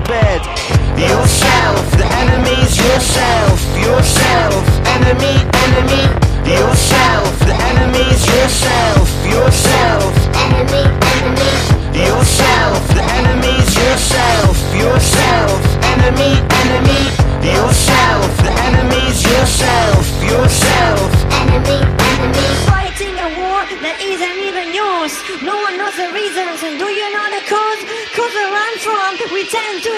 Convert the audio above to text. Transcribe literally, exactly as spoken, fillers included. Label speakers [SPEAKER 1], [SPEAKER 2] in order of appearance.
[SPEAKER 1] bed. Yourself, the enemy's yourself. Yourself, enemy, enemy. Yourself, the enemy's yourself. Yourself,
[SPEAKER 2] enemy, enemy.
[SPEAKER 1] yourself, the enemy's yourself. Yourself, enemy, enemy. Yourself, the enemy's yourself. Yourself,
[SPEAKER 2] Enemy, enemy.
[SPEAKER 3] Fighting a war that isn't even yours. No one knows the reasons, and do you know the cause? Cause where I'm from, we tend to